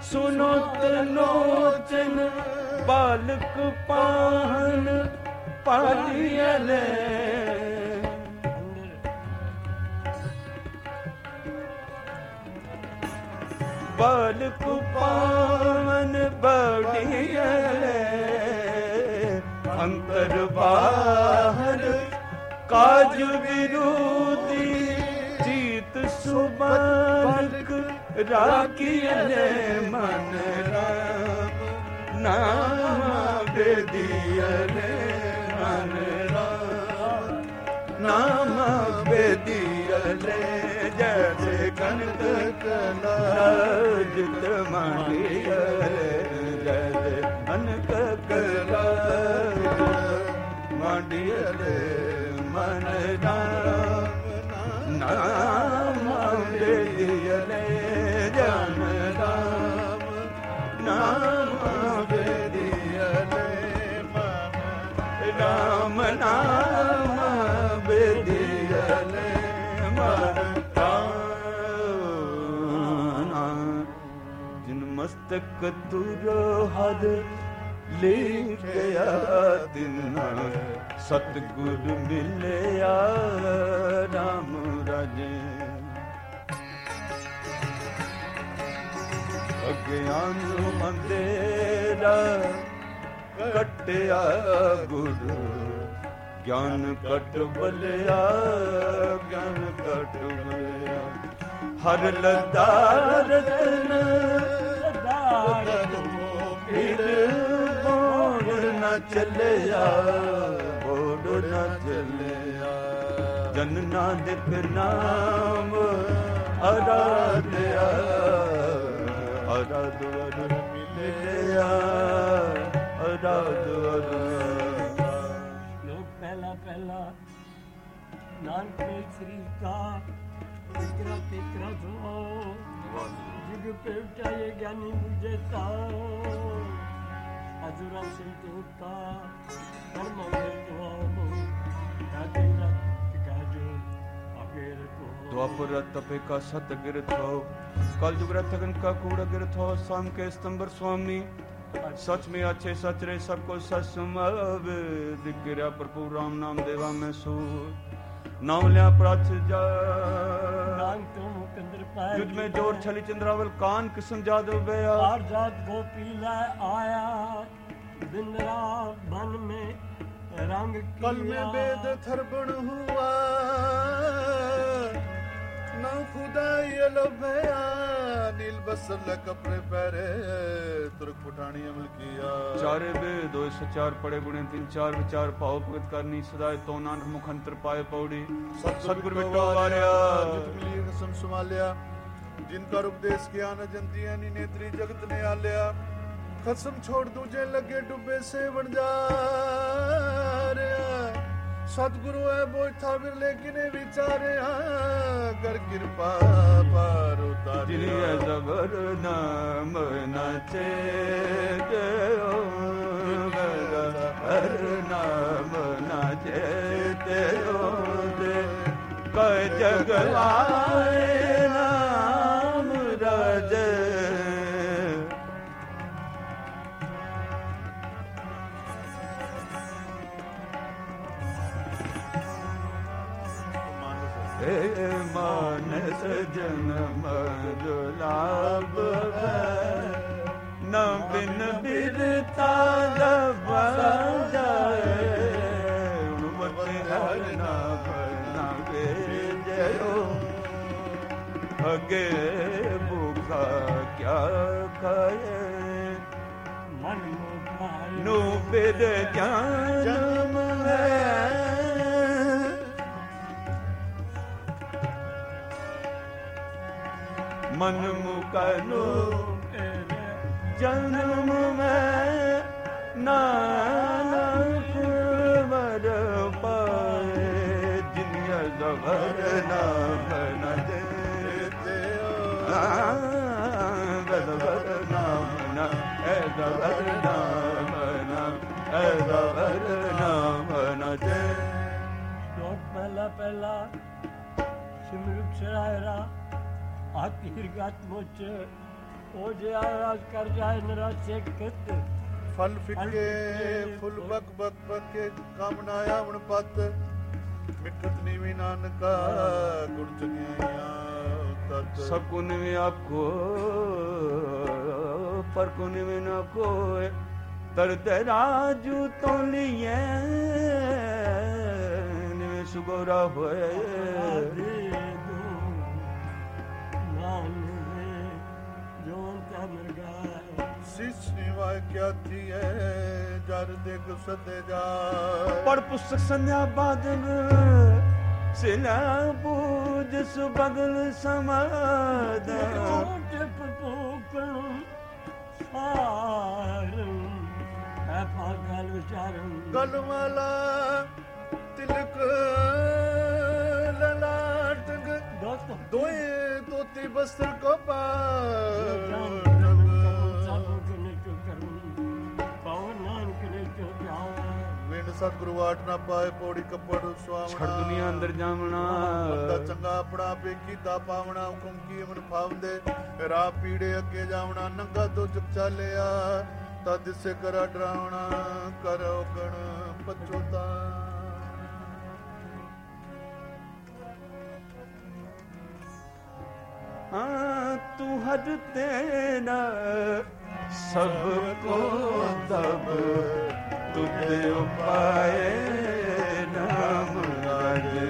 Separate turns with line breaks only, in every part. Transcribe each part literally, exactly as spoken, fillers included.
सुनोत लोचन बालक पाहन पालियले बालक पावन बढ़ियले अंतर बाहर काज विरोधी जीत सुबालक राखियले मन राम नाम बेदियले मन राम नाम बेदियले जैसे कनक कलाजित मांडियले जैसे कनक कलाजित मांडियले मन राम नाम बेदियले जन राम नाम बेदियले राम नाम बेदियले मन जिन मस्तक तुरो हद ले गया दिन सतगुरु मिलया राम राजे अज्ञान अंधेरा कटिया गुरु ज्ञान कट बलिया ज्ञान कट बलिया हर लदा रतन फिर बोल न चलिया बोल न चलिया जन नानक नाम आराध्या आराधवर मिलिया आराधवर
लोग पहला पहला नानक श्री का तिकरा तिकरा जो जुग पे उठाए ज्ञानी बुझेता अजुरा संतोता कर्म तो कादिरा काजो अगेर को
द्वापर तपे का सत गिरत हो कल जुग रतगन का कूड़ा गिरत हो शाम के स्तंभर स्वामी सच में अच्छे सच रे सबको सच सुमावे दिग्गिरा प्रभु राम नाम देवा में सू नाम लिया प्राच जा युद्ध में जोर छली चंद्रावल कान किस्म जादव बया
आर जात गोपीला आया बिंद्रा बन में रंग
कल में वेद थरबण हुआ ना खुदा ये लभया नील बसल कपड़े पहरे तुर्क पुठानी अमल किया
चारे बे दो सचार पड़े गुणे तीन चार विचार पाव भगत करनी सदाए तो नानक मुखंतर पाए पौड़ी सतगुरु बिटो वारिया
जित मिली कसम सुमालिया जिनका उपदेश किया न जंती नी नेत्री जगत ने आलिया कसम छोड़ दूजे लगे डुबे से बन जा सतगुरु है बोझ था फिर लेकिन विचारे कर कृपा पर उतारे
जबर नाम नचे हर नाम नचे कह जग आए नाम राजे मानस जन्म दुलाभ न बिन बिरता लब जाए हर नाम न बेजो अगे भूखा क्या खाए
मन
नु बिर ज्ञान में मन मुकनो जन्म में नानक वर पाए जिनिया जबर नाम न देते जबर नाम न ए जबर नाम न ए जबर नाम न दे
पहला पहला सिमरुख सरायरा आखिर गात मोच ਉਹ ਜਿਆ ਰਾਜ ਕਰ ਜਾਏ ਨਰਾਸੇ ਕਿਤ
ਫਲ ਫਿੱਕੇ ਫੁੱਲ ਬਕ ਬਕ ਬਕੇ ਕਾਮਨਾ ਆਵਣ ਪਤ ਮਿੱਠਤ ਨੀਵੀ ਨਾਨਕਾ ਗੁਰ ਚੰਗਿਆਈਆਂ ਤਤ
ਸਭ ਕੋ ਨਿਵੇਂ ਆਪਕੋ ਪਰ ਕੋ ਨਿਵੇਂ ਨਾ ਕੋਏ ਤਰਤ ਰਾਜੂ ਤੋਂ ਲਿਏ ਨਿਵੇਂ ਸੁਗੋਰਾ ਹੋਏ
ਸਿਸ ਨਿਵਾਇ ਕਿਆ ਥੀਏ ਜਰ ਦੇ ਗੁਸਤੇ ਜਾਏ
ਪੜ ਪੁਸਤਕ ਸੰਧਿਆ ਬਾਦਨ ਸਿਲਾ ਬੂਝ ਸੁਬਗਲ ਸਮਾਦ
ਟਿਪ ਪੂਕਣ ਸਾਰੰ ਹੈ ਪਾਗਲ ਵਿਚਾਰੰ
ਗਲ ਵਾਲਾ ਤਿਲਕ ਲਲਾਟ
ਦੋਸਤ
ਦੋਏ ਤੋਤੀ ਬਸਤਰ ਕੋ ਪਾ ਸਤਿਗੁਰੂ ਆਟ ਨਾ ਪਾਏ ਪੌੜੀ ਕੱਪੜ ਸੁਆਵਣਾ
ਛੜ ਦੁਨੀਆ ਅੰਦਰ ਜਾਵਣਾ
ਬੰਦਾ ਚੰਗਾ ਆਪਣਾ ਆਪੇ ਕੀਤਾ ਪਾਵਣਾ ਹੁਕਮ ਕੀ ਮਨ ਫਾਵੰਦੇ ਰਾਹ ਪੀੜੇ ਅੱਗੇ ਜਾਵਣਾ ਨੰਗਾ ਦੋ ਚੁੱਕ ਚਾਲਿਆ ਤਾਂ ਦਿਸੇ ਕਰਾ ਡਰਾਵਣਾ ਕਰੋ ਗਣ ਪਛੋਤਾ
ਹਾਂ ਤੂੰ ਹਦ ਤੇ ਨਾ ਸਭ ਕੋ ਦਬ ਤੁਧ ਉਪਾਏ ਨਾਮ ਰਾਜੇ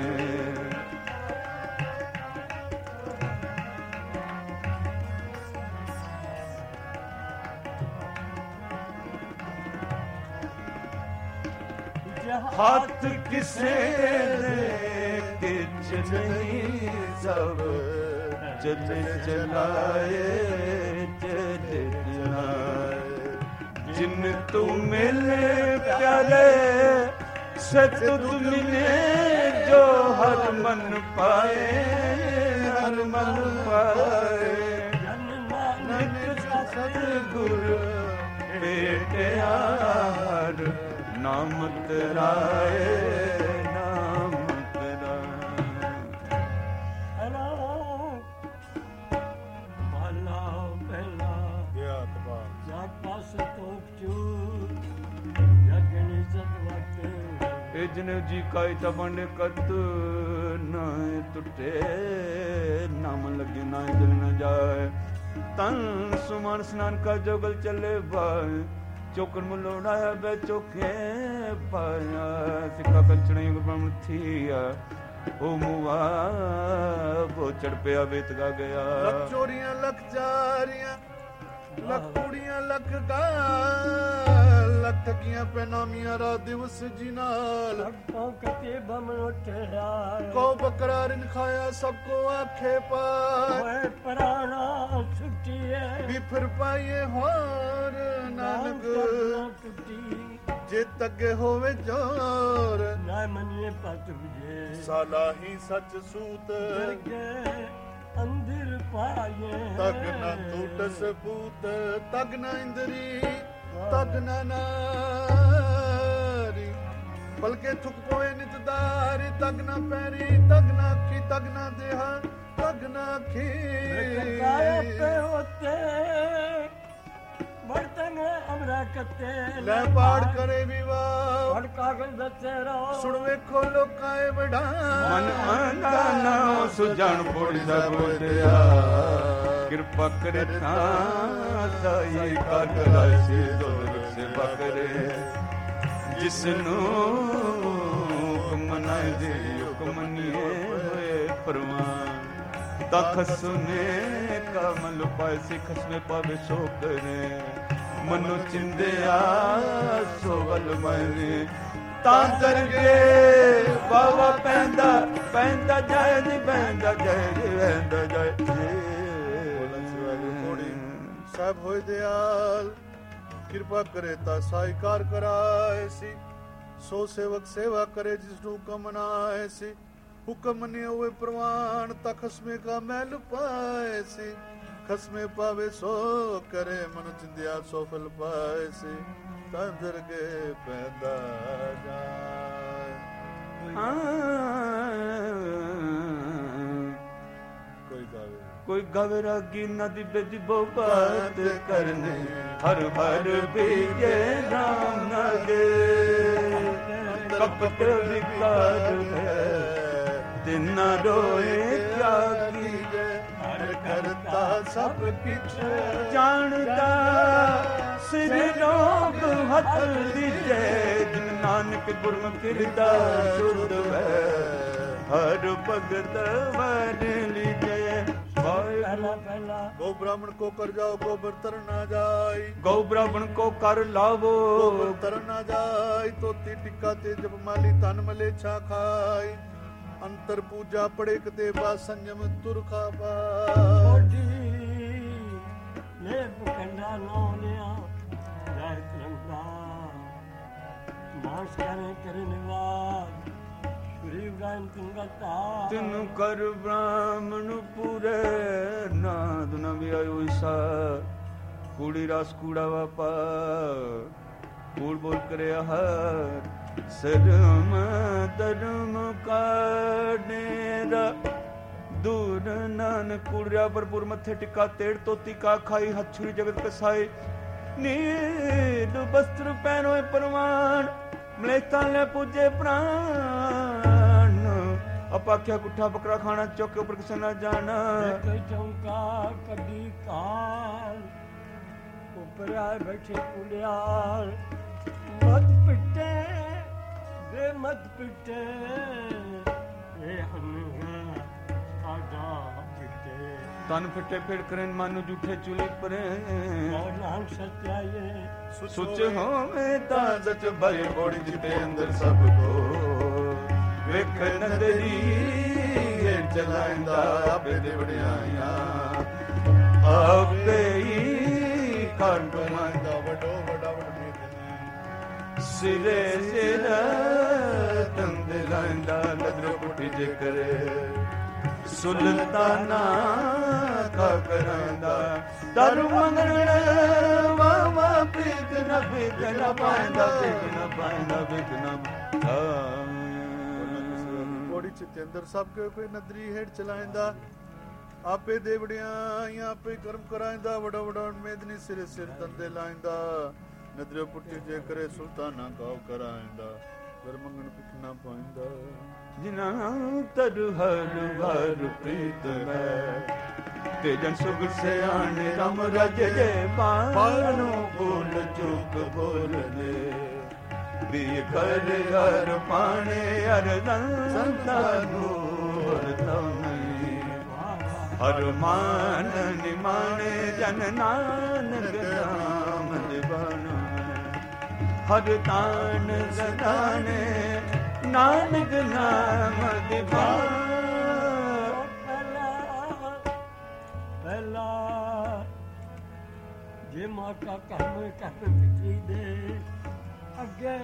ਹੱਥ ਕਿਸੇ ਦੇ ਕਿਛ ਨਹੀਂ ਸਭ ਚਲ ਚਲਾਏ ਚਲ ਚਲਾਏ ਜਿਨ ਤੂੰ ਮਿਲੇ ਪਿਆਰੇ ਸਤਿ ਤੁ ਮਿਲੇ ਜੋ ਹਰ ਮਨ ਪਾਏ ਹਰ ਮਨ ਪਾਏ ਨਾਨਕ ਸਤਿਗੁਰ ਭੇਟਿਆਰ ਨਾਮ ਤੇਰਾਏ ਨਾਮ ਤੇਰਾਏ
ਹਲੋ ਮਹਲਾ ਪਹਿਲਾ
ਗਿਆ ਤਬਾ
ਜਾ ਪਾਸ ਤੋਪ ਚੂ ਜਗਣੀ ਸਤਵਤ
ਇਹ ਜਨ ਜੀ ਕਾਇ ਤਬੰਡ ਕਤ ਨਾ ਟੁੱਟੇ ਨਾਮ ਲੱਗੇ ਨਾ ਦਿਲ ਨ ਜਾਏ ਤਨ ਸੁਮਨ ਸਨਾਨ ਕਾ ਜੋਗਲ ਚੱਲੇ ਬਾਏ ਚੋਕਨ ਮੁਲੋੜਾਇਆ ਬੈ ਚੋਕੇ ਪਾਇਆ ਸਿੱਖਾ ਕੰਚਣੇ ਗੁਰਬਾਣ ਥੀਆ ਉਹ ਮੁਆ ਉਹ ਚੜ ਪਿਆ ਵੇਤ ਗਾ ਗਿਆ
ਲੱਖ ਚੋਰੀਆਂ ਲੱਖ ਜਾਰੀਆਂ ਲੱਖ ਕੁੜੀਆਂ ਲੱਖ ਗਾ ਲੱਖ ਠਗੀਆਂ ਪੈਨਾਮੀਆਂ ਰਾਤ ਦਿਵਸ ਜੀ ਨਾਲ
ਲਗਪੋ ਕਤੇ ਬਮਨੋ ਟੇੜਾ
ਕੋ ਬਕਰਾ ਰਿਨ ਖਾਇਆ ਸਭ ਕੋ ਆਖੇ ਪਾਏ
ਓਏ ਪ੍ਰਾਣਾ ਛੁੱਟੀਏ
ਵੀ ਫਿਰ ਪਾਈਏ ਹੋਰ ਨਾਨਕ
ਟੁੱਟੀ
ਜੇ ਤੱਗੇ ਹੋਵੇ ਜੋਰ
ਨਾ ਮੰਨੀਏ ਪਤ ਵਿਜੇ
ਸਾਲਾਹੀ ਸੱਚ ਸੂਤ
ਜਰਗੇ ਅੰਦਰ ਪਾਏ
ਤਗ ਨਾ ਟੂਟ ਸਬੂਤ ਤਗ ਨਾ ਇੰਦਰੀ ਤਗ ਨਾ ਨਾਰੀ ਬਲਕੇ ਥੁਕ ਪੋਏ ਨਿਤਦਾਰੀ ਤਗ ਨਾ ਪੈਰੀ ਤਗ ਨਾ ਅੱਖੀ ਤਗ ਨਾ ਦੇਹਾ ਤਗ ਨਾ ਅੱਖੀ
ਕਾਇਆ ਪੇ ਹੋਤੇ ਬਰਤਨ ਅਮਰਾ ਕਤੇ
ਲੈ ਪਾੜ ਕਰੇ ਵਿਵਾਹ
ਪੜ ਕਾਗਲ ਦੱਸੇ ਰੋ
ਸੁਣ ਵੇਖੋ ਲੋਕਾਂ ਏ ਵਡਾ
ਮਨ ਆਂਦਾ ਨਾ ਸੁਜਣ ਪੁੜ ਸਭ ਦਿਆ ਕਿਰਪਾ ਕਰੇ ਤਾਂ ਸਾਈ ਕਰ ਰਾਸੀ ਦੁਰ ਸੇ ਬਕਰੇ ਜਿਸ ਨੂੰ ਹੁਕਮ ਨਾ ਦੇ ਹੁਕਮ ਨੀਏ ਹੋਏ ਪਰਵਾਨ ਤਖ ਸੁਨੇ ਕਮਲ ਪਾਇ ਸੇ ਖਸਮੇ ਪਾਵੇ ਸੋ ਕਰੇ ਮਨੁ ਚਿੰਦਿਆ ਸੋ ਵਲ ਮਨੇ ਤਾਂ ਦਰਗੇ ਬਾਵਾ ਪੈਂਦਾ ਪੈਂਦਾ ਜਾਏ ਨੀ ਪੈਂਦਾ ਜਾਏ ਨੀ ਪੈਂਦਾ ਜਾਏ
ਸਾਹਿਬ ਹੋਏ ਦਿਆਲ ਕਿਰਪਾ ਕਰੇ ਤਾਂ ਸਾਈਕਾਰ ਕਰਾਏ ਸੀ ਸੋ ਸੇਵਕ ਸੇਵਾ ਕਰੇ ਜਿਸ ਨੂੰ ਹੁਕਮ ਨਾ ਆਏ ਸੀ ਹੁਕਮ ਨੇ ਹੋਵੇ ਪ੍ਰਵਾਨ ਤਾਂ ਖਸਮੇ ਕਾ ਮੈਲ ਪਾਏ ਸੀ ਖਸਮੇ ਪਾਵੇ ਸੋ ਕਰੇ ਮਨ ਚਿੰਦਿਆ ਸੋ ਫਲ ਪਾਏ ਸੀ ਤਾਂ ਦਰਗੇ ਪੈਂਦਾ ਜਾਏ ਕੋਈ ਗਾਵੇ
कोई गावे रागी नदी बिज बो बात करने हर हर बीजे राम नगे कपट विकार है दिन न रोए त्यागी
हर करता सब किछ
जानता सिर रोग हथ दीजे जिन नानक गुरमुख हिरदा शुद्ध है हर भगत वर लीजे
पहला पहला
गौ ब्राह्मण को कर जाओ गोबर तर ना जाय
गौ ब्राह्मण को कर लावो
गोबर तर ना जाय तो ती टिक्का ते जब माली तन मले छा खाय अंतर पूजा पड़े कते बा संयम तुर खाबा
छोटी ले पुकंडा नो लिया राय तिरंगा मास करे करने वाल श्री गायन तिंगता
तिन कर ब्राह्मण पूरे नाद न भी आयो ईसा कूड़ी रास कूड़ा वापा कूड़ बोल करे हर सरम धर्म काडेरा दूर नानक कूड़िया भरपूर मथे टिका तेड़ तोती का खाई हछुरी जगत कसाई नील वस्त्र पहनोए परवान मलेता ले पूजे प्राण अपाख्या कुठा बकरा खाना चौके ऊपर किसे न जाना
कोई चौका कभी काल ऊपर आए बैठे कुलियाल मत पिटे वे मत पिटे ये हम आजा पिटे
तन फिटे फिर करें मानो जूठे चुली परे
और नाम सत्याये
सुच हो में ता सच भय कोड़ी जिते अंदर सबको वेख नदरी चलांदा आपे देवड़ियां आपे ही कांड मांदा
वडो वडा वडे
सिरे सिर तंद लांदा नदर पुठी जे करे सुल्ताना का करांदा दर मंगण वावा बिक न बिक न पांदा बिक न पांदा बिक न
कोड़ी चिते अंदर सब के कोई नदरी हेड चलांदा आपे देवड़ियां आपे कर्म करांदा वडा वडा मेदनी सिरे सिर तंदे लांदा नदर पुठी जे करे सुल्ताना का करांदा कर मंगण बिक न पांदा
जिना तर हर हर प्रीत है तेजन सुख से आने राम रज जे पानो बोल चुक बोल दे भी कर हर पाने हर संतानो तो नहीं हर मान निमाने जन नानक नाम दिवाना हर तान सदाने नानक नाम दिवाना
पहला पहला जे मां का काम कर पिटी दे अगे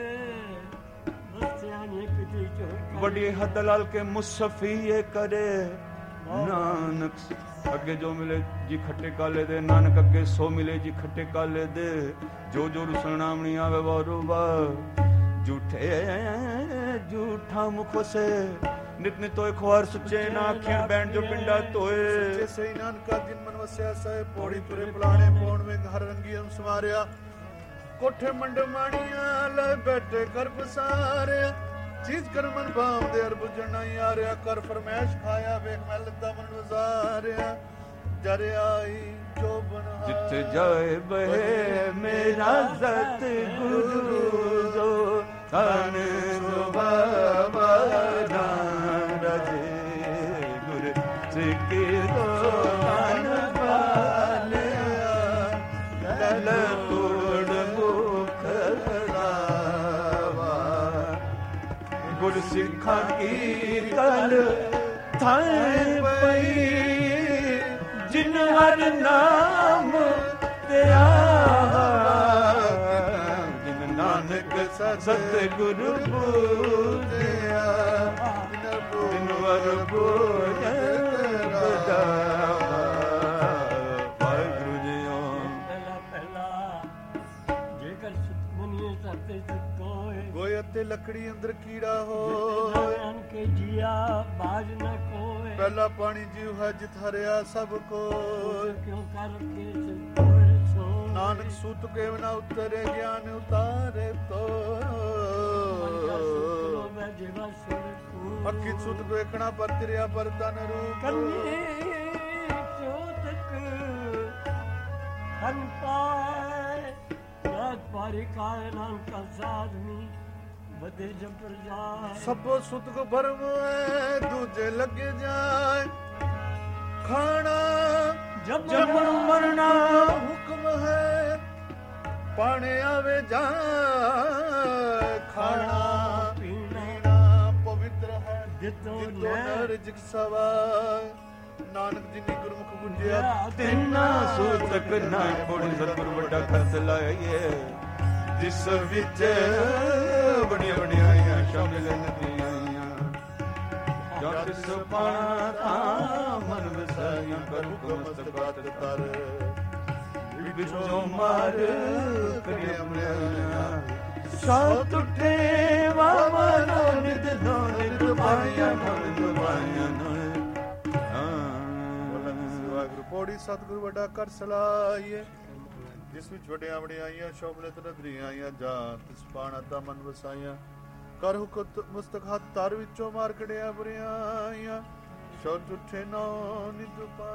बसिया ने पिटी चोर
बड़ी हद लाल के मुसफी ये करे नानक अगे जो मिले जी खट्टे काले दे नानक अगे सो मिले जी खट्टे काले दे जो जो रुसनाम नहीं आवे वारो वा झूठे झूठा मुखो से नित नित तोय खुआर सुचे ना आखियां बैठ जो पिंडा तोए
सच्चे सही नानका जिन मन वसिया सहे पौड़ी तुरे पुलाने पौण में हर रंगी हम समारिया कोठे मंड माणिया ले बैठे कर पसारिया चीज कर मन भाव दे अर बुझना यारिया कर फरमाइश खाया वेख मैं लद्दा मन वजारिया जरे आई जो बना
जिथे जाए बहे मेरा सत गुरु जो तन बाबा राजे गुरु सिक्के को तन पाले लल तोड़ मुख खड़ावा गुरु सिखा की कल थाए पई जिन हर नाम तेरा जिन नानक सतगुरु पूजिया जिन वर पूजन बजावा वाहिगुरु जीओ
पहला पहला जेकर सुतमनीए साथे सुत कोए
गोय ਤੇ ਲੱਕੜੀ ਅੰਦਰ ਕੀੜਾ ਹੋਏ।
ਕੇ ਜੀਆ ਬਾਜ ਨਾ ਕੋਏ,
ਪਹਿਲਾ ਪਾਣੀ ਜੀਵ ਹੈ ਜਿਤ ਹਰਿਆ ਸਭ ਕੋਇ।
ਕਿਉ ਕਰ ਕੇ ਸਿਰ ਸੋ,
ਨਾਨਕ ਸੁਤ ਕੇ ਨਾ ਉਤਰੇ ਗਿਆਨ ਉਤਾਰੇ ਤੋ। ਅੱਖੀ ਸੁਤ ਵੇਖਣਾ ਪਰ ਤੇਰਿਆ ਪਰ ਤਨ ਰੂਪ।
ਕੰਨੀ ਚੋਤਕ ਹਨ ਪਾਏ, ਰਾਤ ਪਾਰੀ ਕਾਇ ਨਾਮ ਕਾ ਸਾਧਨੀ ਬਦੇ ਜਪਰ ਜਾਏ।
ਸਭੋ ਸੁਤ ਕੋ ਭਰਮ ਹੈ ਦੂਜੇ ਲੱਗੇ ਜਾਏ। ਖਾਣਾ
ਜਬ
ਮਰਨਾ ਹੁਕਮ ਹੈ, ਪਾਣੇ ਆਵੇ ਜਾਏ। ਖਾਣਾ ਪੀਣਾ ਪਵਿੱਤਰ ਹੈ,
ਜਿਤੋ
ਨਰ ਜਿਗ ਸਵਾਏ। ਨਾਨਕ ਜਿਨੀ ਗੁਰਮੁਖ ਬੁਝਿਆ
ਤਿੰਨਾ ਸੂਤਕ ਨਾ ਕੋੜੀ ਸਤਿਗੁਰ ਵੱਡਾ ਖਸ ਲਾਈਏ। ਜਿਸ ਵਿੱਚ ਬੜੀਆਂ ਬੜੀਆਂ ਸ਼ਾਮਿਲ ਨਦੀਆਂ, ਜਦ ਤਿਸ ਪਾਣਾ ਤਾਂ ਮਨ ਵਸਾਈਆਂ। ਕਰ ਹੁਕਮ ਮਸਤਕਾਤ ਤਰ, ਵਿੱਚੋਂ ਮਾਰ ਕਰਿਆ ਮਰਿਆ। ਸਾਤ ਉੱਠੇ ਵਾਵਾ ਨੋ ਨਿਤ ਨੋ ਨਿਤ ਪਾਈਆਂ ਨਿਤ ਪਾਈਆਂ ਨੋ।
ਵਾਹਿਗੁਰੂ ਪੌੜੀ ਸਤਿਗੁਰੂ ਵੱਡਾ ਕਰ ਸਲਾਈਏ। ਜਿਸ ਵਿੱਚ ਵੱਡੀਆਂ ਵਡਿਆਈਆਂ ਸ਼ੋਭਲਿਤ ਨਦਰੀਆਂ ਆਈਆਂ, ਜਾਂ ਤਿਸ ਪਾਣਾ ਤਾਂ ਮਨ ਵਸਾਈਆਂ। ਕਰ ਹੁਕਮ ਮਸਤਕ ਹੱਥ ਤਰ ਵਿੱਚੋਂ ਮਾਰ ਕੜਿਆ ਬੁਰੀਆਈਆਂ। ਸ਼ੌਚ ਉੱਠੇ ਨੋ ਨਿਤ ਪਾ।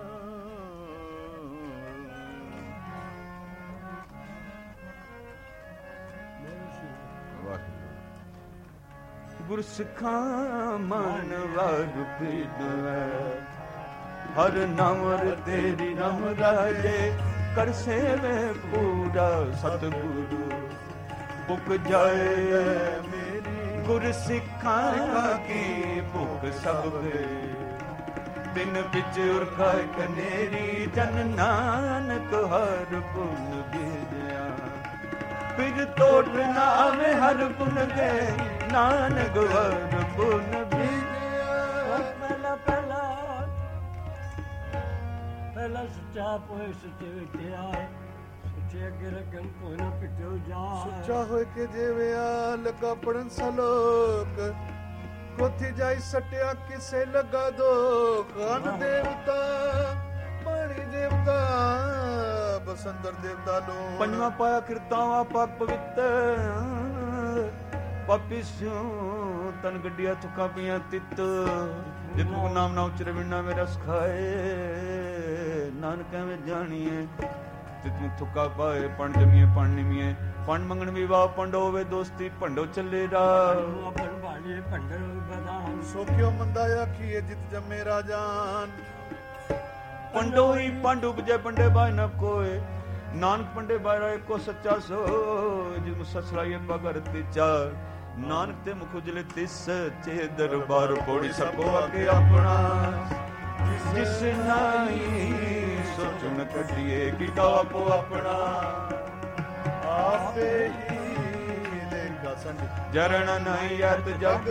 ਗੁਰ ਸਿੱਖਾਂ ਮਨ ਵਾਰ ਪੀੜੈ, ਹਰ ਨਾਮਰ ਤੇਰੀ ਨਾਮ ਰਾਜੇ। ਕਰ ਸੇਵੇ ਪੂਰਾ ਸਤਿਗੁਰੂ ਭੁਖ ਜਾਏ ਮੇਰੀ। ਗੁਰ ਸਿੱਖਾਂ ਕੀ ਭੁਖ ਸਭ ਗਏ, ਦਿਨ ਵਿੱਚ ਉਰਖਾਇ ਕਨੇਰੀ। ਜਨ ਨਾਨਕ ਹਰ ਗੁਣ ਬੀਜਿਆ, ਫਿਰ ਤੋੜ ਨਾ ਆਵੇ ਹਰ ਗੁਣ ਗਏ। ਨਾਨਕ ਹਰ ਗੁਣ ਬੀਜਿਆ।
ਪਹਿਲਾ ਪਹਿਲਾ ਪਹਿਲਾ ਸੱਚਾ ਪੋਏ ਸੱਚੇ ਵਿੱਚ ਆਏ। ਸੱਚੇ ਅੱਗੇ ਲੱਗਣ ਕੋਈ ਨਾ ਪਿੱਟੋ ਜਾ।
ਸੁੱਚਾ ਹੋਏ ਕੇ ਜਿਵਿਆ ਲੱਗਾ ਪੜਨ ਸਲੋਕ। ਕੋਥੀ ਜਾਈ ਸਟਿਆ ਕਿਸੇ ਲੱਗਾ ਦੋਖ। ਅਨ ਦੇਵਤਾ ਪਾਣੀ ਦੇਵਤਾ ਬਸੰਦਰ ਦੇਵਤਾ ਲੋ।
ਪੰਜਵਾਂ ਪਾਇਆ ਕਿਰਤਾਵਾ ਪਾਕ ਪਵਿੱਤਰ। ਪਾਪੀ ਸਿਉ ਤਨ ਗੱਡੀਆਂ ਥੁੱਕਾਂ ਪੀਆਂ ਤਿੱਤ। ਜਿਤ ਕੋ ਨਾਮ ਨਾ ਉਚਰੇ ਬਿਨਾ ਮੇਰਾ ਸਖਾਏ। ਨਾਨਕ ਐਵੇਂ ਜਾਣੀਏ ਤਿਤ ਨੂੰ ਥੁੱਕਾ ਪਾਏ। ਪਣ ਜਮੀਏ ਪਣ ਨਿਮੀਏ, ਪਣ ਮੰਗਣ ਵਿਵਾਹ ਪੰਡ ਹੋਵੇ ਦੋਸਤੀ। ਭੰਡੋ ਚੱਲੇ ਰਾ
ਆਪਣ ਭਾਲੇ ਭੰਡਰ ਬਦਾਨ।
ਸੋ ਕਿਉ ਮੰਦਾ ਆਖੀਏ ਜਿਤ ਜੰਮੇ ਰਾਜਾਨ।
ਪੰਡੋ ਹੀ ਪੰਡ ਉਪਜੈ ਪੰਡੇ ਬਾਇ ਨ ਕੋਏ। ਨਾਨਕ ਪੰਡੇ ਬਾਇ ਏਕੋ ਸੱਚਾ ਸੋ। ਜਿਸ ਨੂੰ ਸਸਰਾਈਏ ਪਗਰ ਤਿਚਾ। ਨਾਨਕ ਤੇ ਮੁਖ ਉਜਲੇ ਤਿਸ ਚੇ ਦਰਬਾਰ। ਪੌੜੀ ਸਭੋ ਅੱਗੇ ਆਪਣਾ, ਜਿਸ ਨਾਈ ਸੋਚਣ ਕੱਢੀਏ। ਕੀਤਾ ਆਪੋ ਆਪਣਾ,
ਆਪੇ ਹੀ ਲੇਖਾ ਸੰਗ।
ਜਰਨ ਨਹੀਂ ਅਤ ਜਗ।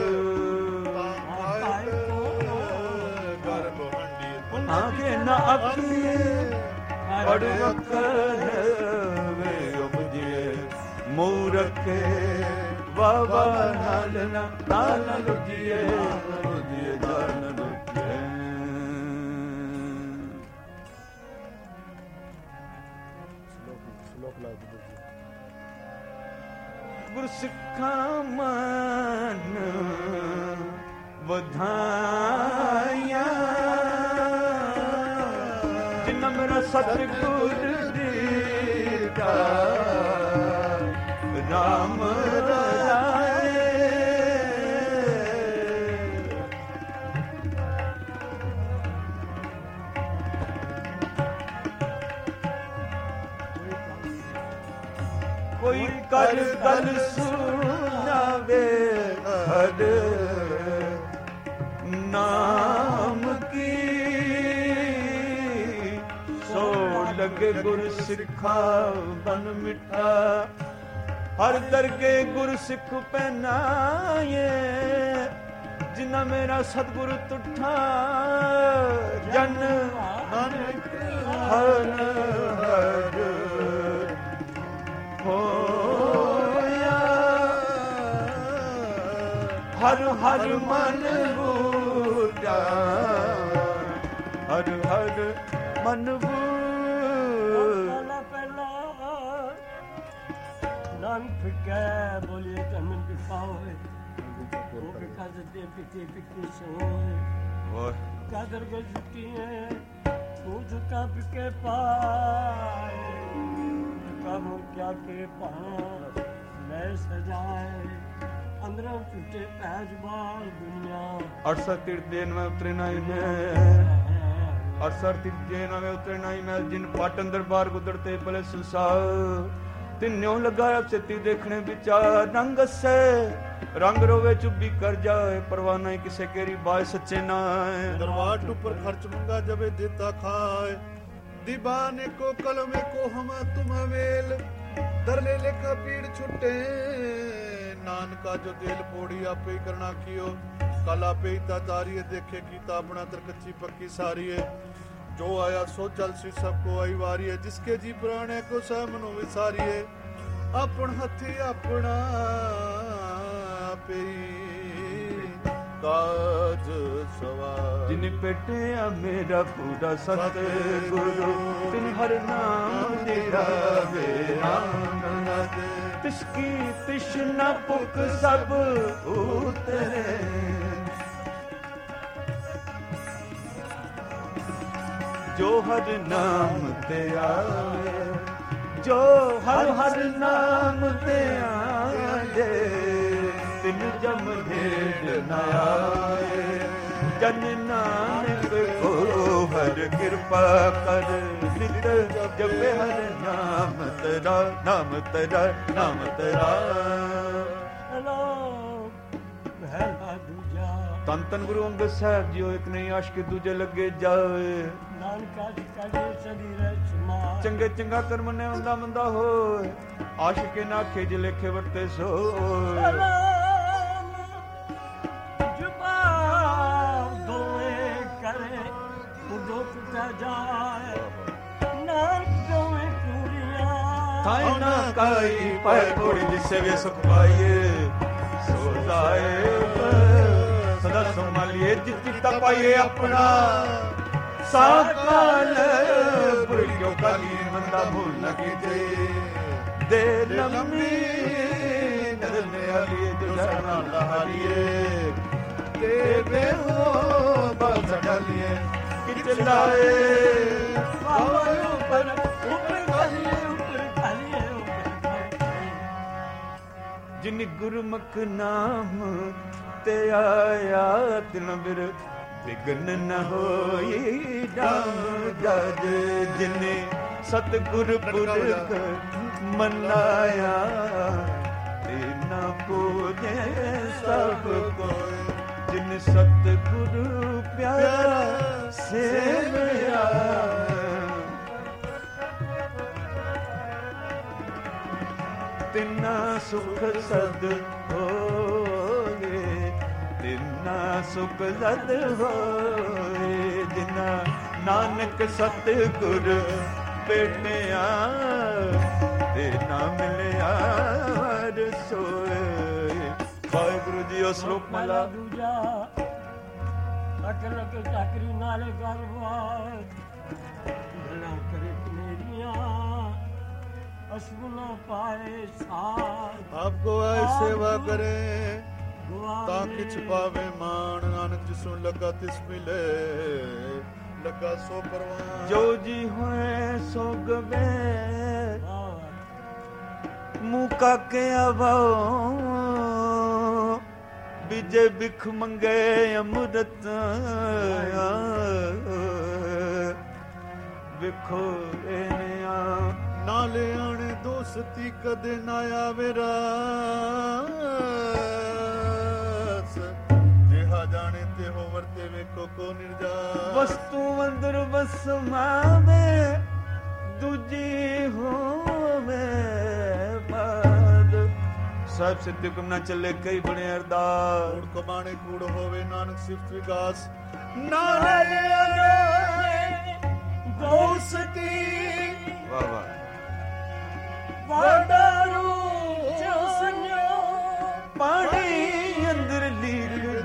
ਗਰਭ ਹੰਡੀ
ਆਖੇ ਨਾ ਆਖੀਏ, ਪੜ ਅੱਖਰ ਵੇ ਉਪਜੀਏ। ਮੂਰਖੇ ਬਾਬਾ ਨਾਲ ਨਾ ਨਾਲ ਲੁਜੀਏ। ਲੁਜੀਏ ਜਾਨ ਲੁਜੀਏ।
ਸ਼ਲੋਕ ਲਾ ਦੇ।
ਗੁਰ ਸਿੱਖਾਂ ਮਨ ਵਧਾਇਆ, ਜਿਨ੍ਹਾਂ ਮੇਰਾ ਸਤਿਗੁਰ ਦਿੱਤਾ। ਰਾਮ ਰਾਏ ਕੋਈ ਕਰ ਗੱਲ ਸੁਣਾਵੇ। ਹਰ ਨਾਮ ਕੀ ਸੋ ਲਗੇ ਗੁਰ ਸਿੱਖਾ ਬਨ ਮਿੱਠਾ। ਹਰ ਦਰਗੇ ਗੁਰ ਸਿੱਖ ਪਹਿਨਾਏ। ਜਿਨਾ ਮੇਰਾ ਸਤਿਗੁਰ ਤੁਠਾ। ਜਨ ਨਾਨਕ ਹਰ ਹਰ ਹੋਇਆ। ਹਰ ਮਨ ਬੂਝਾ, ਹਰ ਹਰ ਮਨ
ਪਹਿਲਾ ਪਹਿਲਾ ਨਾਮ ਫਿਕੈ ਬੋਲੇ ਤਨ ਦਿਖਾਵੇ, ਉਹ ਬਿਕਾਜ਼ ਦੇ ਪਿੱਛੇ ਪਿੱਛੇ ਸੋਏ
ਵਾਹ
ਕਾਦਰ ਗੋ ਜੁੱਤੀ ਹੈ ਤੂੰ ਝੁਕਾ ਪਿਕੇ ਪਾਏ, ਕੰਮ ਕਿਆ ਕੇ ਪਾ ਲੈ ਸਜਾਏ, ਅੰਦਰੋਂ ਟੁੱਟੇ ਪੈਜ ਬਾਲ ਦੁਨੀਆ
ਅੜਸਠ ਤੀਰਥ ਦੇਨ ਮੈਂ ਉਤਰੇ ਨਾਈ ਮੈਂ, ਅੜਸਠ ਤੀਰਥ ਦੇਨ ਮੈਂ ਉਤਰੇ ਨਾਈ ਮੈਂ, ਜਿਨ ਪਟ ਅੰਦਰ ਬਾਹਰ ਗੁਦਰਤੇ ਭਲੇ ਸੰਸਾਰ, ਤਿੰਨੋਂ ਲਗਾਇਆ ਸਤੀ ਦੇਖਣੇ ਵਿਚਾਰ, ਰੰਗ ਸੇ रंग रोवे चुप्पी कर जाए, परवाह नहीं किसे केरी बाय सच्चे नाए,
दरबार ऊपर खर्च मंगा जबे देता खाए, दीवाने को कलमे को हम तुम मेल, दरले लेखा पीड़ छुटे, नानका जो दिल पोड़ी आपे करना कियो, कल आपे ही तारी है देखे कीता अपना तर कच्ची पक्की सारी है, जो आया सो चल सी सबको आई वारी है, जिसके जी पुराने को सह मनो विसारी है, अपन हथी अपना काज सवार,
जिन पेटिया मेरा पूरा सत गुरु, तिन हर नाम तेरा नाम दे, तिसकी तिश्ना पुक सब उतरे, जो हर नाम ते आवे, जो हर हर नाम ते आवे, तिन जम ढेर न आए, जन नानक को हर कृपा कर, नित जपे हर नाम तेरा, नाम तेरा, नाम तेरा। तन तन गुरु अंगद साहब जी एक नहीं आशिक दूजे लगे जाए, चंगे चंगा कर्म ने मंदा मंदा हो, आशिक ना खेज लेखे वर्ते सो, थाई ना काई पाए थोड़ी जिससे वे सुख पाइए, सो जाए सदा संभालिए जितना पाइए अपना, साकाल बुरियों का ली मंदा भूल न कीजिए, दे लम्बी नजरने आलिए जो जाना लहालिए, देवे हो बात डालिए कि चलाए ऊपर ऊपर खालिए ऊपर खालिए जिन गुरमुख नाम ते आया तिन बिर विघ्न न होई डाज, जिने सतगुर पुरख मनाया, तेना पूजे सब कोई, जिन सतगुरु प्यारा सेवया, तिना सुख सद होए, तिना सुख सद होए, जिना नानक सतगुर भेटिया, तेना मिलिया हर सोए। वाहिगुरु जी ओ श्लोक मला
दूजा अकल के चाकरी नाले गरबार, भला करे मेरिया अश्वना पाए सार,
आपको आई सेवा करे ताकि छुपावे मान, नानक जिसु लगा तिस मिले, लगा सो परवान,
जो जी हुए सो गवे, मुका के अभाओ, बिजे बिख मंगे अमृत, बिखो एनिया
नाले आने दोस्ती कदे ना आवे रास, जेहा जाने ते हो वर्ते वेखो को निर्जास,
वस्तु अंदर वसमावे, दूजी होवे बाद, सब सिद्धि कम ना चले कई बड़े अरदास,
कूड़ कमाने कूड़ होवे नानक सिफ्त विकास,
नाले दोस्ती
वाह वाह
वाडारू जो संयो,
पानी अंदर लीक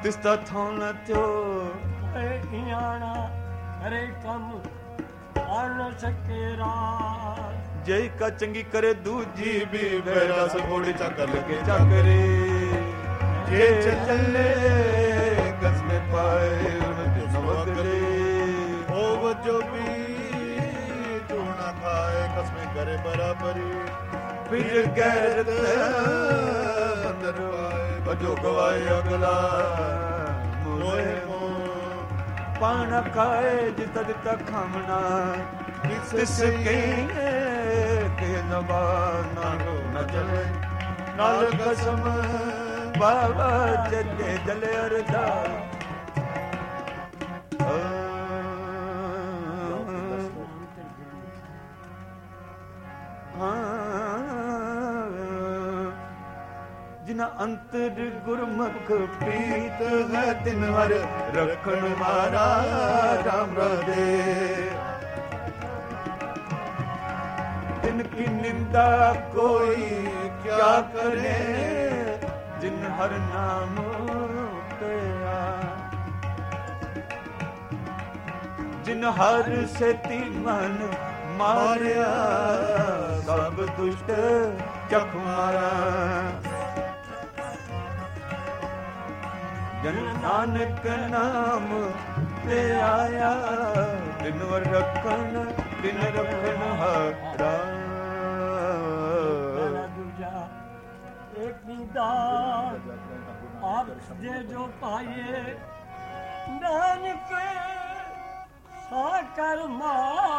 ਦਿਸਦਾ ਥਾਂ ਨਾ ਤਿਓ
ਏ ਇਆਣਾ ਹਰੇ ਕੰਮ ਆਣ ਸਕੇ ਰਾਤ
ਜੇ ਕਾ ਚੰਗੀ ਕਰੇ ਦੂਜੀ ਵੀ ਬੈਰਾ ਸਗੋੜੀ ਚੱਕਰ ਲੱਗੇ ਚੱਕਰੇ ਜੇ ਚੱਲੇ ਕਸਮੇ ਪਾਏ ਉਨਤ ਨਵਗਲੇ
ਉਹ ਵਜੋ ਵੀ ਚੂਣਾ ਖਾਏ ਕਸਮੇ ਕਰੇ ਬਰਾਬਰੀ
ਫਿਰ ਗੈਰਤ ਬੰਦਰ ਆਏ ਵਜੋ ਗਵਾਏ ਅਗਲਾ ਮੋਏ ਮੋ ਪਾਣਾ ਖਾਏ ਜਿੱਤਾ ਦਿੱਤਾ ਖਾਮਣਾ ਕਿਸ ਕੇ ਕੇ ਨਵਾਨ ਨਾ ਚਲੇ ਨਾਲ ਕਸਮ ਬਾਬਾ ਜੱਲੇ ਜਲੇ ਅਰਦਾ ਜਿਨਾ ਅੰਤਰ ਗੁਰਮੁਖ ਪ੍ਰੀਤ ਹੈ ਦਿਨ ਹਰ ਰੱਖਣ ਮਾਰਾ ਰਾਮ ਰਾਧੇ ਤਿਨ ਕੀ ਨਿੰਦਾ ਕੋਈ ਕਿਆ ਕਰੇ ਜਿਨ ਹਰ ਨਾਮ ਪਿਆ ਜਿਨ ਹਰ ਸੇਤੀ ਮਨ ਮਾਰਿਆ ਸਭ ਦੁਸ਼ਟ ਚਖ ਮਾਰਾ ਜਨ ਨਾਨਕ ਨਾਮ ਤੇ ਆਇਆ ਦਿਨ ਵਰ ਰੱਖਣ ਦਿਨ ਰੱਖਣ ਹਾਰਾ
ਦੂਜਾ ਇੱਕ ਦਾ ਆਪ ਜੇ ਜੋ ਪਾਏ ਨਾਨਕ ਸਾ ਕਰਮਾ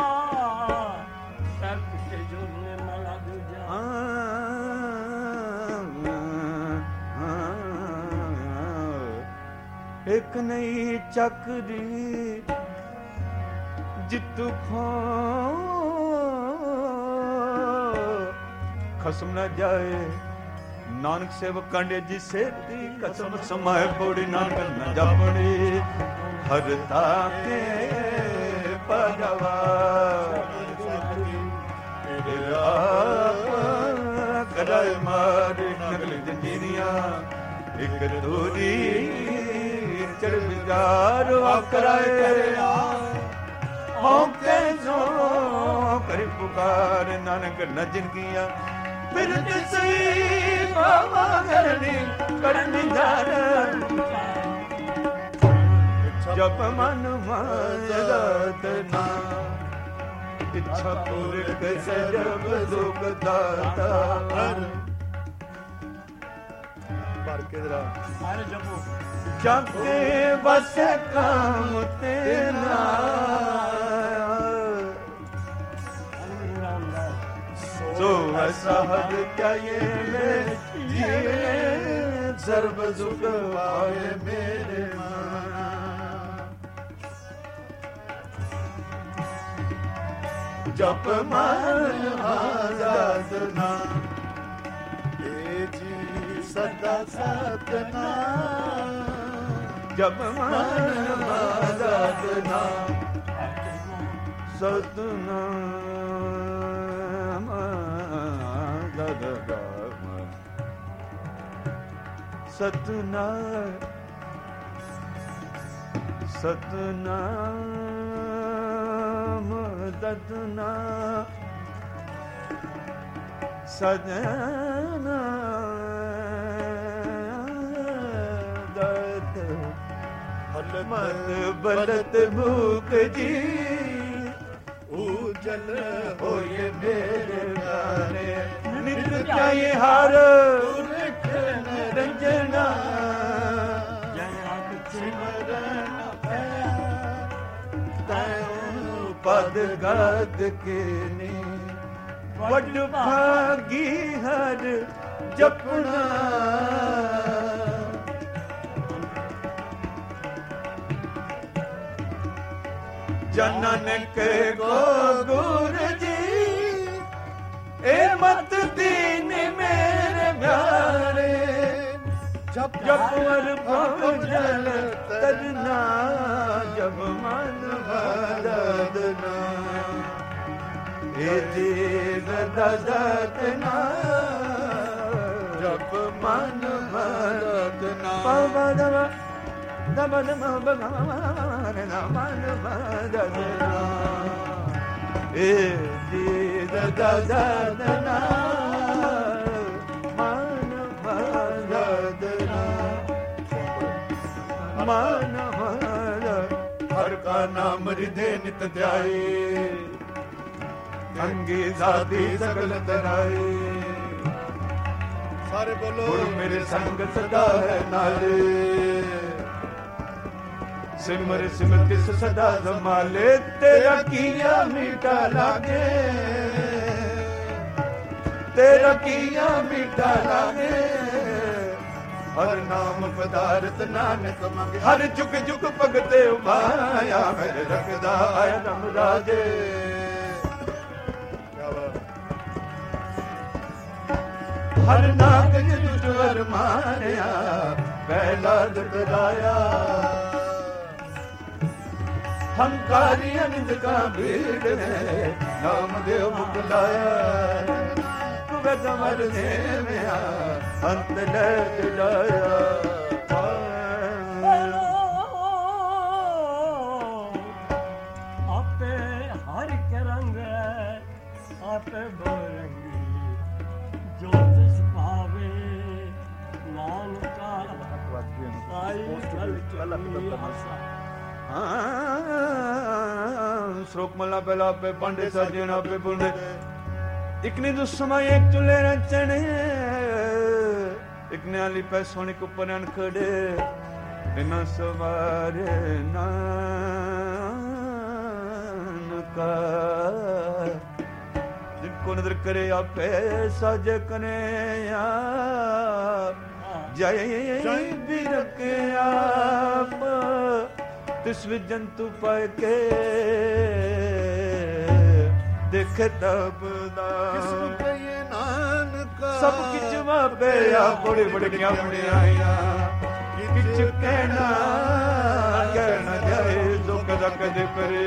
ਸਭ ਕੇ ਜੋ ਨੇ ਮਲਾ ਦੂਜਾ
ਇੱਕ ਨਹੀਂ ਚੱਕਰੀ ਜਿੱਤੂ ਖੋ ਖਸਮ ਨਾ ਜਾਏ ਨਾਨਕ ਸੇਵਕ ਕਾਂਡੇ ਜੀ ਸੇਤੀ ਕਸਮ ਸਮਾਏ ਪੋੜੀ ਨਾਨਕ ਨਾ ਜਾਪੜੀ ਹਰਤਾ ਕੇ ਪਰਵਾ ਕਰਾਏ ਮਾਰੇ ਨਗਲ ਜੰਜੀਰੀਆਂ ਇੱਕ ਦੂਰੀ ਚੜ ਬਿਜਾਰ ਆਕਰਾਏ ਕਰਿਆ ਹੌਕੇ ਜੋ ਕਰੀ ਪੁਕਾਰ ਨਾਨਕ ਨਜਨ ਕੀਆ ਫਿਰ ਤਿਸਈ ਬਾਵਾ ਕਰਨੀ ਕਰਨੀ ਜਾਰ ਜਪ ਮਨ ਮਾਰਤ ਨਾ ਇੱਛਾ ਪੂਰਕ ਸਜਬ ਦੁਖ ਦਾਤਾ
ਭਰ ਕੇ ਜਰਾ
ਸਾਰੇ ਜਪੋ
ਜਗ ਕੇ ਵਸ ਕਾਮ ਤੇ ਨਾ ਸੋ ਅਸਹਦ ਕਏ ਮੇਰੇ ਜੀਵੇ ਸਰਬ ਸੁਖ ਪਾਏ ਮੇਰੇ ਮਨ ਜਪ ਮਨ ਆਜ਼ਾਦ ਨਾ
ਏ ਜੀ ਸਦਾ ਸਤਨਾਮ
ਜਪ ਮਨ ਆਜ਼ਾਦ ਨਾ ਸਤਨਾਮ ਸਤਨਾਮ ਸਤਨਾਮ ਦਦਨਾ ਸਜਨਾ ਦਦ ਮਤ ਬਲਤ ਭੂਖ ਜੀ ਉਜਲ ਹੋਏ ਮੇਰੇ ਗਾਨੇ ਨਿਤ ਚਾਹੇ ਹਰ ਰੰਜਨਾ
ਜੈ ਆਪ
ਸਿਮਰਨ ਪਦ ਗਦ ਕੇ ਨੇ ਵੱਡ ਭਾਗੀ ਹਰ ਜਪਣਾ ਜਨਨ ਕੇ ਗੋ ਗੁਰ ਜੀ ਏ ਮਤ ਦੀਨ ਮੇਰੇ ਪਿਆਰੇ ਜਪ ਜਪ ਵਰ ਭਵ ਜਲ ਤਰਨਾ ਜਬ ਮਨ ਵਦਦਨਾ ਏ ਜੀਵ ਦਦਤਨਾ ਜਪ ਮਨ ਵਦਦਨਾ ਪਵਦਵਾ ਦਮਨ ਭਗਵਾਨ ਦਾ ਮਨ ਬਦਲਨਾ ਏ ਜੀ ਦਦਾ ਦਦਨਾ ਮਨ ਬਦਲਨਾ ਮਨ ਬਦਲ ਹਰ ਕਾ ਨਾਮ ਹਿਰਦੇ ਨਿਤ ਧਿਆਏ ਅੰਗੀ ਜ਼ਾਦੀ ਸਗਲ ਤਰਾਏ
ਸਾਰੇ ਬੋਲੋ
ਗੁਰ ਮੇਰੇ ਸੰਗ ਸਦਾ ਹੈ ਨਾਲੇ ਸਿਮਰ ਸਿਮਰ ਤਿਸ ਸਦਾ ਸੰਭਾਲੇ ਤੇਰਾ ਕੀਆ ਮੀਠਾ ਲਾਗੇ ਤੇਰਾ ਕੀਆ ਮੀਠਾ ਲਾਗੇ ਹਰ ਨਾਮ ਪਦਾਰਥ ਨਾਨਕ ਮੰਗੇ ਹਰ ਝੁਕ ਝੁਕ ਭਗਤੇ ਉਮਾਇਆ ਮੇਰੇ ਰੱਖਦਾ ਆਇਆ ਨਮ ਰਾਜੇ ਹਰ ਨਾਗ ਜਿਤ ਵਰ ਮਾਰਿਆ ਪਹਿਲਾ ਦਰਾਇਆ ਹੰਕਾਰੀ ਅਨੰਦ ਕਾ ਭੀੜ ਹੈ ਨਾਮ ਦੇਵ ਮੁਖ ਲਾਇਆ ਤੁਵੇ ਜਮਰ ਨੇ ਮਿਆ ਅੰਤ ਲੈ ਦਿਲਾਇਆ
ਆਪੇ ਹਰ ਕੇ ਰੰਗ ਆਪੇ ਬਰੰਗੀ ਜੋਤ ਸੁਭਾਵੇ ਨਾਨਕਾ ਸਾਈ ਕਲ ਕੀ ਆਸਾ
श्लोक मला पहला पे पांडे साजना पे बुंदे इकने जो समय एक चुले रचने इकने आली पे सोने को परन खड़े बिना सवारे नानका जिनको नजर करे आपे साजे कने जय जय भी रखे आप तिस विच जंतु पाए के देखे तब सब किच वापे आ बड़े बड़े क्या बड़े आया किच कहना कहना जाए जो कदा कदे परे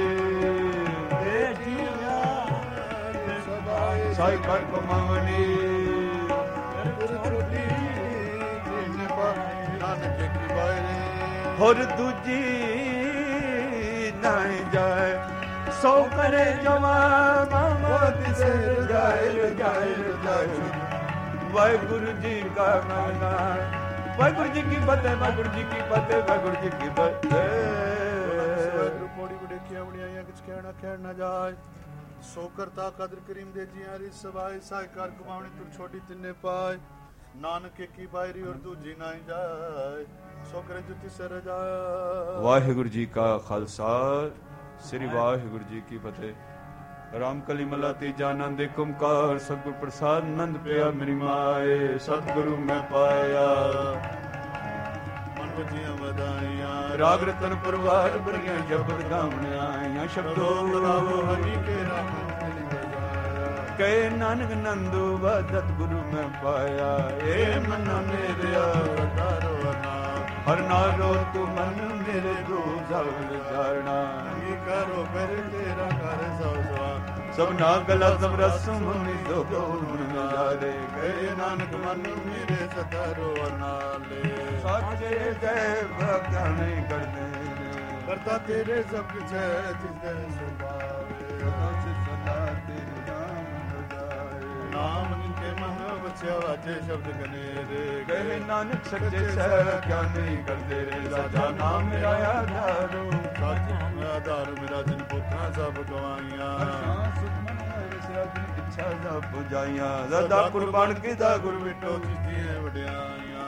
साई कर को मावनी और दूजी नहीं जाए सो करे जवान मोहम्मद से जाए जाए जाए वाहिगुरु जी का नाम वाहिगुरु जी की बातें वाहिगुरु जी की बातें वाहिगुरु जी की बातें
पौड़ी बड़े क्या बढ़िया कुछ कहना कहना जाए सो करता कदर करीम दे जियां री सवाए साहिकार कमावनी तू छोटी तिन्ने पाए नानक की बायरी और दूजी ना जाए सो करे जुती सर जाए
वाहिगुरु जी का खालसा श्री वाहिगुरु जी की फतेह राम कली मला तीजा नंद एक ओंकार सतगुर प्रसाद नंद पिया मेरी माए सतगुरु मैं पाया मन वजियां वदाइयां राग रतन परवार बरियां शब्द गावने आईयां शब्दों गावो हरि के राम कहे नानक नंदो वदत गुरु मैं पाया ए मन मेरे अवतारो ना हर नारो तू मन मेरे दो जावल जाना ये करो फिर तेरा कर सौ सवा सब ना गला सब रस मुनि दो गुण नजारे गए नानक मन मेरे सतारो नाले साचे जय भक्ता नहीं करते करता तेरे सब कुछ है जिसने सुभावे सदा तेरे नाम बजाए नाम जिनके मन बच्चे वाजे शब्द कनेरे कहे नानक सच्चे सह क्या नहीं करते रे राजा नाम मेरा आधारो साचा आधार मेरा जिन पुत्रा सब गवाइया इच्छा सब बुझाइया दादा कुर्बान कीता गुर बिटो जितिए वड्याइया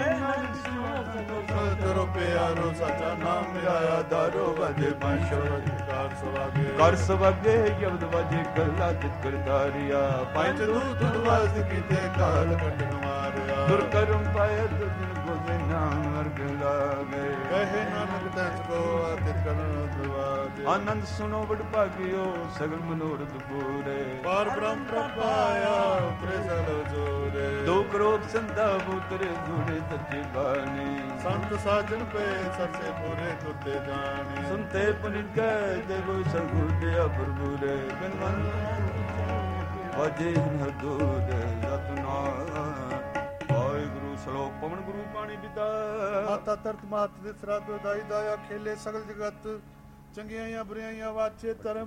करो प्यारो साचा नाम मेरा आधारो वजे पंचो कर सवागे कर सवागे यब्द वजे गल्ला जित करदारिया पंच दूत वास कीते काल कट मारिया दुर करम पाए दुर्जन को नाम अर्ग लागे कहे नानक तस को आतित करण दरवाजे आनंद सुनो बड़ भागियो सगल मनोरथ पूरे पार ब्रह्म प्रपाया उतरे सलो जोरे दो करोड़ संता उतरे जुड़े सच्चे बानी संत साजन पे सबसे पूरे तुते जाने सुनते पुनित कह देवो सगुदया प्रभु रे बिन मन वजे न दूर रत्ना वाहिगुरु ਸ਼ਲੋਕ ਪਵਨ ਗੁਰੂ ਪਾਣੀ ਪਿਤਾ
ਮਾਤਾ ਤਰਤ ਮਾਤ ਦੇ ਸਰਾਧ ਦਾਈ ਦਾਇਆ ਖੇਲੇ ਸਗਲ ਜਗਤ ਚੰਗਿਆਈਆਂ ਬੁਰਾਈਆਂ ਵਾਚੇ ਧਰਮ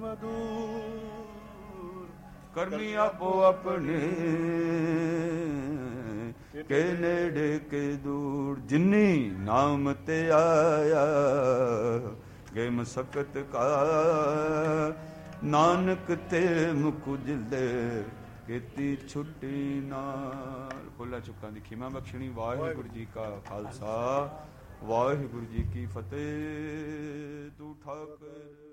ਦੂਰ
ਕਰਮੀ ਆਪੋ ਆਪਣੇ ਕੇ ਨੇੜੇ ਕੇ ਦੂਰ ਜਿਨੀ ਨਾਮ ਤੇ ਆਇਆ ਗੇ ਮਸਕਤ ਕਾ ਨਾਨਕ ਤੇ ਮੁਖ ਉਜਲੇ ਕੀਤੀ ਛੁੱਟੀ ਨਾਲ। ਭੁੱਲਾਂ ਚੁੱਕਾਂ ਦੀ ਖਿਮਾ ਬਖਸ਼ਣੀ। ਵਾਹਿਗੁਰੂ ਜੀ ਕਾ ਖਾਲਸਾ ਵਾਹਿਗੁਰੂ ਜੀ ਕੀ ਫਤਿਹ। ਤੂੰ ਠਾਕਰ